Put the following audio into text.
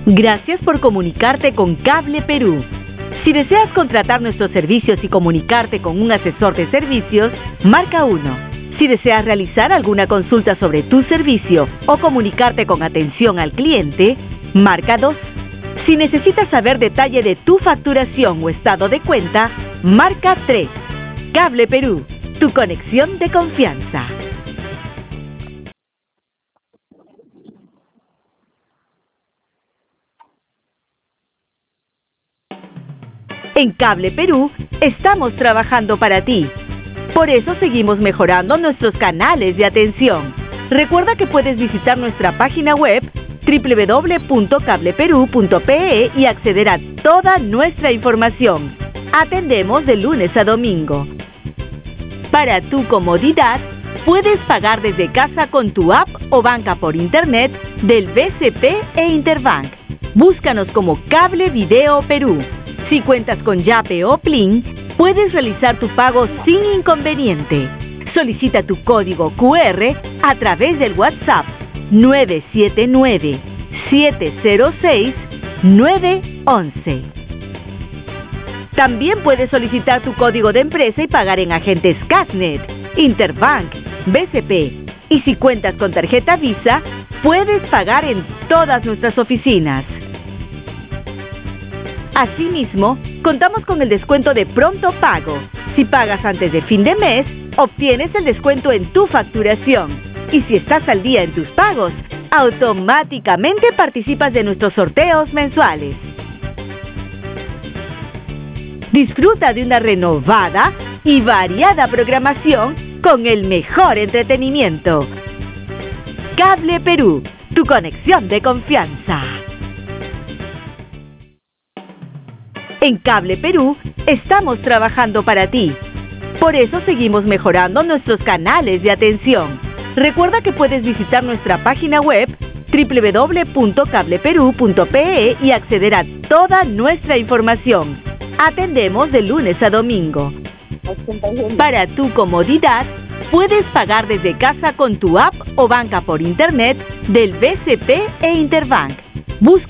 Gracias por comunicarte con Cable Perú. Si deseas contratar nuestros servicios y comunicarte con un asesor de servicios, marca 1. Si deseas realizar alguna consulta sobre tu servicio o comunicarte con atención al cliente, marca 2. Si necesitas saber detalle de tu facturación o estado de cuenta, marca 3. Cable Perú, tu conexión de confianza. En Cable Perú estamos trabajando para ti. Por eso seguimos mejorando nuestros canales de atención. Recuerda que puedes visitar nuestra página web www.cableperu.pe y acceder a toda nuestra información. Atendemos de lunes a domingo. Para tu comodidad, puedes pagar desde casa con tu app o banca por internet del BCP e Interbank. Búscanos como Cable Video Perú. Si cuentas con Yape o Plin, puedes realizar tu pago sin inconveniente. Solicita tu código QR a través del WhatsApp 979-706-911. También puedes solicitar tu código de empresa y pagar en agentes Casnet, Interbank, BCP. Y si cuentas con tarjeta Visa, puedes pagar en todas nuestras oficinas. Asimismo, contamos con el descuento de pronto pago. Si pagas antes de fin de mes, obtienes el descuento en tu facturación. Y si estás al día en tus pagos, automáticamente participas de nuestros sorteos mensuales. Disfruta de una renovada y variada programación con el mejor entretenimiento. Cable Perú, tu conexión de confianza. En Cable Perú estamos trabajando para ti. Por eso seguimos mejorando nuestros canales de atención. Recuerda que puedes visitar nuestra página web www.cableperu.pe y acceder a toda nuestra información. Atendemos de lunes a domingo. Para tu comodidad, puedes pagar desde casa con tu app o banca por internet del BCP e Interbank. Busca